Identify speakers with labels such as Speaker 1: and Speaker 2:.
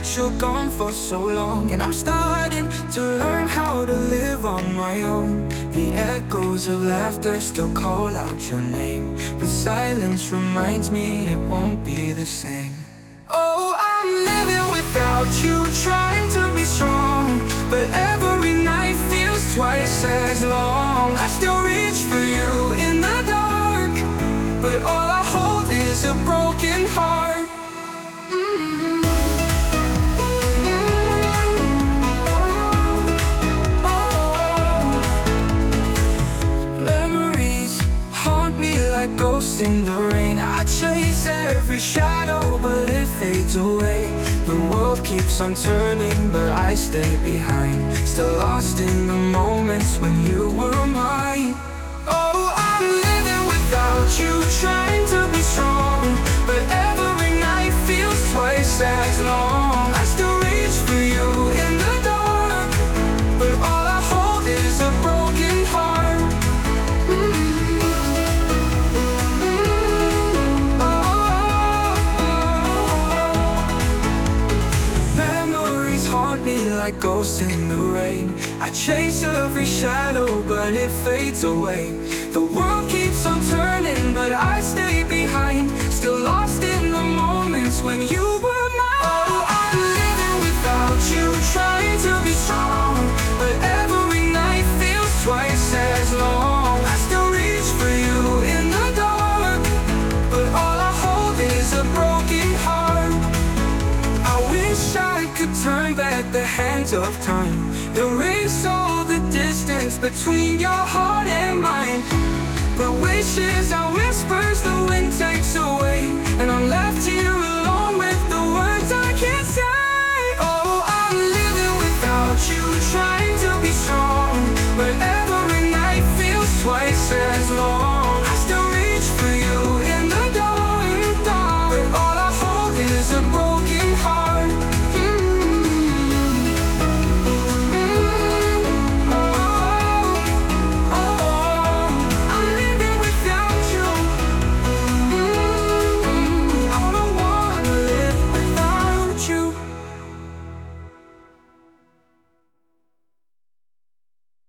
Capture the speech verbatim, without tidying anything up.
Speaker 1: that you're gone for so long. And I'm starting to learn how to live on my own. The echoes of laughter still call out your name, but silence reminds me it won't be the same. Oh, I'm living without you, trying to be strong, but every night feels twice as long. I still reach for you in the dark, but all I hold is a broken heart. Mm-hmm. Memories haunt me like ghosts in the rain. I chase every shadow, but it fades away. The world keeps on turning, but I stay behind, still lost in the moments when you were mine. Oh, I'm living without you, trying to be strong, but every night feels twice as long. I still reach for you in the dark, but all I hold is a broken heart. Mm-hmm. Oh, memories haunt me like ghosts in the rain. I chase every shadow, but it fades away. The world keeps on turning, but I stay behind, still lost in the moments when you were mine. Oh, I'm living without you, trying to be strong, but every night feels twice as long. I still reach for you in the dark, but all I hold is a broken heart. I wish I could turn back the hands of time, erase all the distance between your heart and mine. But wishes are whispers the wind takes away, and I'm left here alone with the words I can't say. Oh, I'm living without you, trying to be strong, but every night feels twice as long.